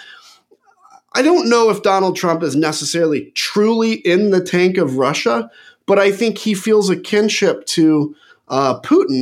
I don't know if Donald Trump is necessarily truly in the tank of Russia, but I think he feels a kinship to uh, Putin.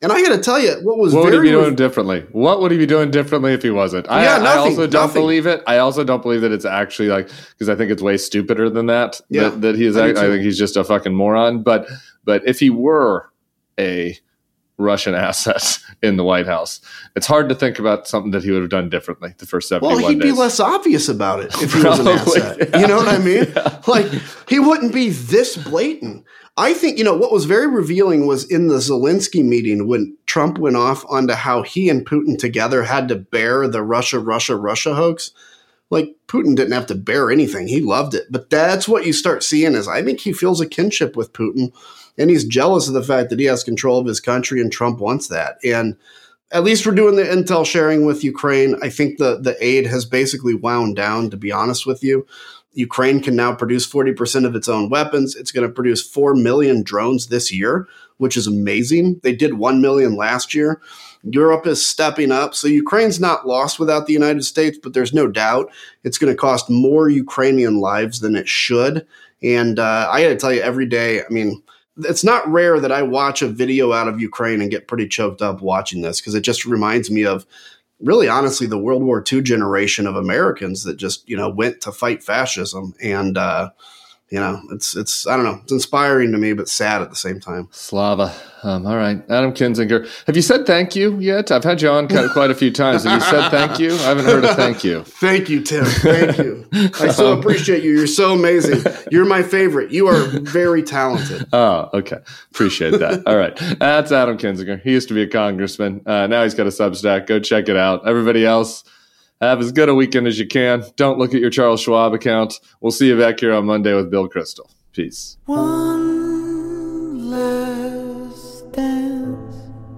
And I got to tell you, what was what very would he be doing differently? What would he be doing differently if he wasn't? I, yeah, nothing, I also don't nothing. believe it. I also don't believe that it's actually like, because I think it's way stupider than that. Yeah, that, that he is. I, I, I think he's just a fucking moron. But but if he were a Russian asset in the White House, it's hard to think about something that he would have done differently the first seventy-one Well, he'd days. be less obvious about it if he was an asset. Yeah. You know what I mean? Yeah. Like, he wouldn't be this blatant. I think, you know, what was very revealing was in the Zelensky meeting when Trump went off onto how he and Putin together had to bear the Russia, Russia, Russia hoax. Like, Putin didn't have to bear anything. He loved it. But that's what you start seeing is I think he feels a kinship with Putin, and he's jealous of the fact that he has control of his country, and Trump wants that. And at least we're doing the intel sharing with Ukraine. I think the, the aid has basically wound down, to be honest with you. Ukraine can now produce forty percent of its own weapons. It's going to produce four million drones this year, which is amazing. They did one million last year. Europe is stepping up. So Ukraine's not lost without the United States, but there's no doubt it's going to cost more Ukrainian lives than it should. And uh, I got to tell you, every day, I mean, it's not rare that I watch a video out of Ukraine and get pretty choked up watching this, because it just reminds me of really, honestly, the World War Two generation of Americans that just, you know, went to fight fascism. And, uh, you know, it's, it's, I don't know, it's inspiring to me, but sad at the same time. Slava. Um, all right. Adam Kinzinger. Have you said thank you yet? I've had you on quite a few times. Have you said thank you? I haven't heard a thank you. Thank you, Tim. Thank you. I so appreciate you. You're so amazing. You're my favorite. You are very talented. Oh, okay. Appreciate that. All right. That's Adam Kinzinger. He used to be a congressman. Uh, now he's got a Substack. Go check it out. Everybody else, have as good a weekend as you can. Don't look at your Charles Schwab account. We'll see you back here on Monday with Bill Kristol. Peace. One last dance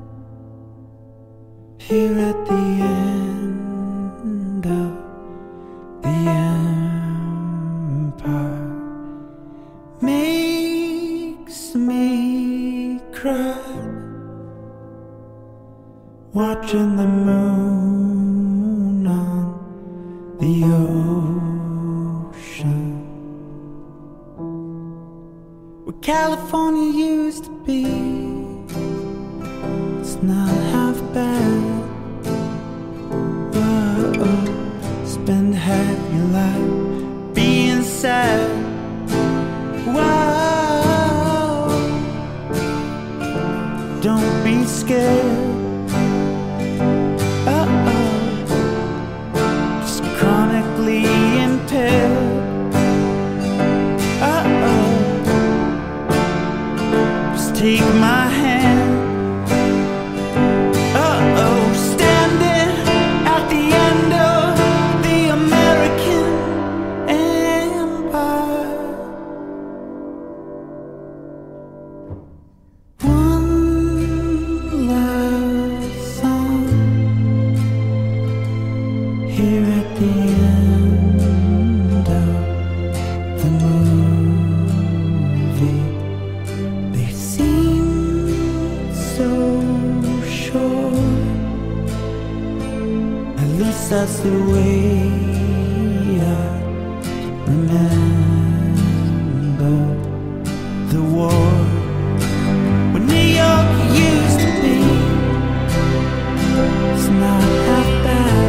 here at the end of the empire makes me cry, watching the moon on the ocean. Where California used to be, it's not half bad. Whoa, spend half your life being sad. Whoa, don't be scared. Uh-oh, just chronically impaired. Take my hand. Uh-oh, standing at the end of the American Empire. One last song here at the end of the movie. They seem so sure, at least that's the way I remember the war. When New York used to be, it's not half bad.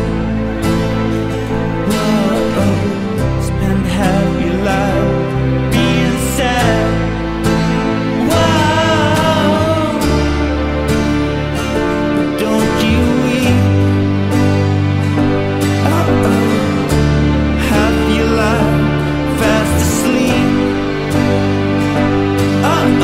Whoa, spend half your life being sad. Uh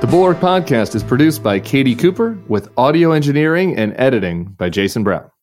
The Bulwark Podcast is produced by Katie Cooper with audio engineering and editing by Jason Brown.